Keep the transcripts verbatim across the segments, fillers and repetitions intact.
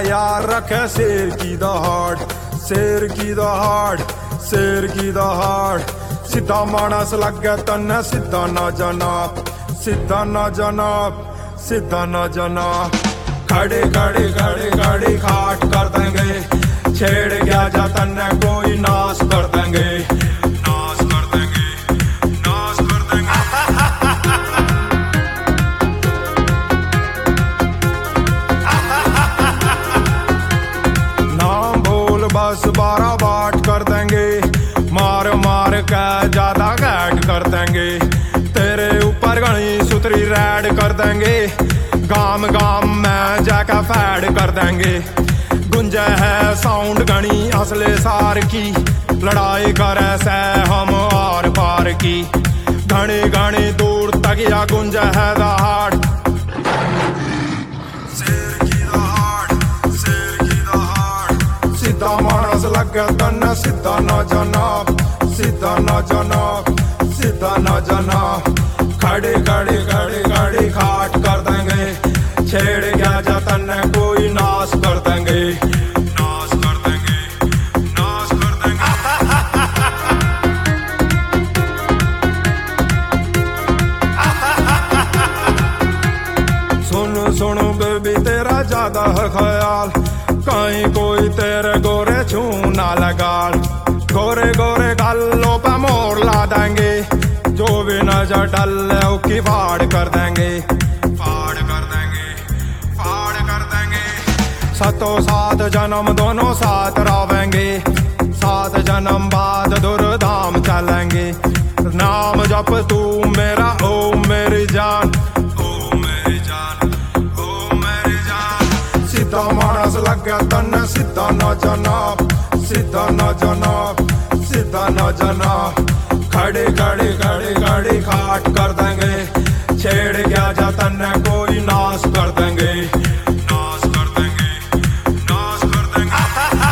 यार रखे शेर की दहाड़, शेर की दहाड़, शेर की दहाड़। सीधा मानस लगे तन्ने सीधा ना जनाब, सीधा ना जनाब, सीधा ना जनाब। खड़े खड़े खड़े खड़े खाट कर देंगे, छेड़ गया जा तन्ने कोई नाश कर देंगे, नाश कर देंगे, नाश कर देंगे। नाम बोल बस बारह बाट कर देंगे, मार मार के ज्यादा गैट कर देंगे। तेरे ऊपर गणी सुतरी रैड कर देंगे, गाम गाम में जाकर फैड कर देंगे। गुंजा है साउंड गणी असले सार की, लड़ाई करे से हम आर पार की। घने घने दूर तक या गुंजा है दहाड़, शेर की दहाड़, शेर की दहाड़। सीधा मानस लगे तन्ने सीधा ना जनाब, सीधा ना जनाब, सीधा ना जनाब। खड़े खड़े खड़े खड़े खाट कर देंगे, छेड़ गया जा तन्ने कोई नाश कर देंगे, नाश कर देंगे, नाश कर देंगे। सुन सुन बेबी तेरा ज्यादा है ख्याल, कहीं कोई तेरे गोरे छू ना लगाल। गोरे गोरे गालों पे मोर ला देंगे, जो भी नजर डल उसकी फाड़ कर देंगे, फाड़ कर देंगे, फाड़ कर देंगे। सतो सात जन्म दोनों साथ रहेंगे, सात जन्म बाद दुर्धाम चलेंगे। नाम जप तू मेरा ओ मेरी जान, ओ मेरी जान, ओ मेरी जान। सीधा मानस लगे तन्ने सीधा ना जनाब, सीधा ना जनाब, सीधा ना जनाब। खड़े खड़े खड़े खड़े खाट कर देंगे, छेड़ गया जा तन्ने कोई नाश कर देंगे, नाश कर देंगे, नाश कर देंगे।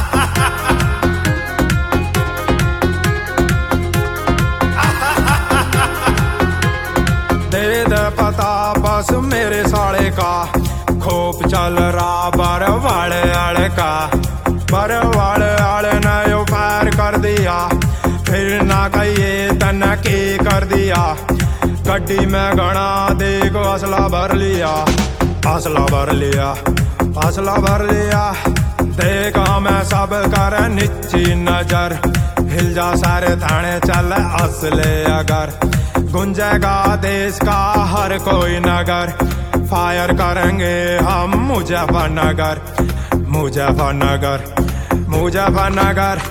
दे दे पता बस मेरे साले का, खोप चल रहा बरवाड़े आले का। बरवाड़े आले ने यो फायर कर दिया, फिर ना कहिए तन्ने के कर दिया। गड्डी में गणा देखो असला भर लिया, असला भर लिया, असला भर लिया। देखा मैं सब कर नीची नजर, हिल जा सारे थाने चल असले अगर। गुंजेगा देश का हर कोई नगर, फायर करेंगे हम मुजफ्फरनगर, मुजफ्फरनगर, मुजफ्फरनगर।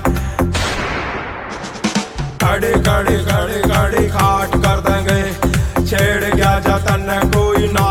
खड़े खड़े खड़े खड़े खाट कर देंगे, छेड़ गया जा तन्ने कोई ना